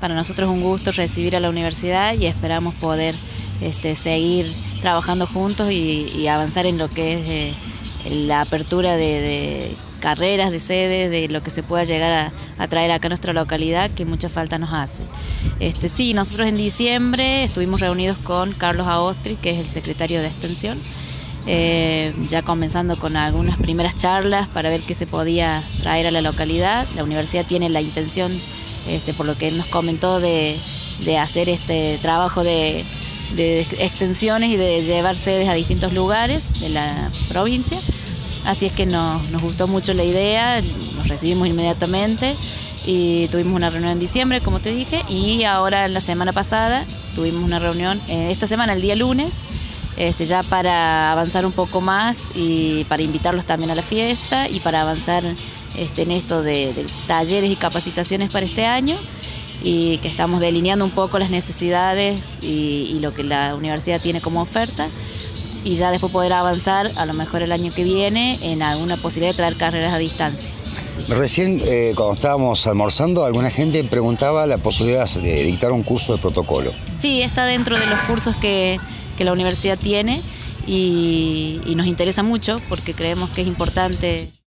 Para nosotros es un gusto recibir a la universidad y esperamos poder seguir trabajando juntos y avanzar en lo que es la apertura de carreras, de sedes, de lo que se pueda llegar a traer acá a nuestra localidad, que mucha falta nos hace. Sí, nosotros en diciembre estuvimos reunidos con Carlos Aostri, que es el secretario de Extensión, ya comenzando con algunas primeras charlas para ver qué se podía traer a la localidad. La universidad tiene la intención, por lo que él nos comentó, de hacer este trabajo de extensiones y de llevar sedes a distintos lugares de la provincia. Así es que nos gustó mucho la idea, nos recibimos inmediatamente y tuvimos una reunión en diciembre, como te dije, y ahora la semana pasada tuvimos una reunión, esta semana el día lunes, ya para avanzar un poco más y para invitarlos también a la fiesta y para avanzar en esto de talleres y capacitaciones para este año, y que estamos delineando un poco las necesidades y lo que la universidad tiene como oferta, y ya después poder avanzar a lo mejor el año que viene en alguna posibilidad de traer carreras a distancia. Sí. Recién cuando estábamos almorzando, alguna gente preguntaba la posibilidad de dictar un curso de protocolo. Sí, está dentro de los cursos que la universidad tiene y nos interesa mucho porque creemos que es importante.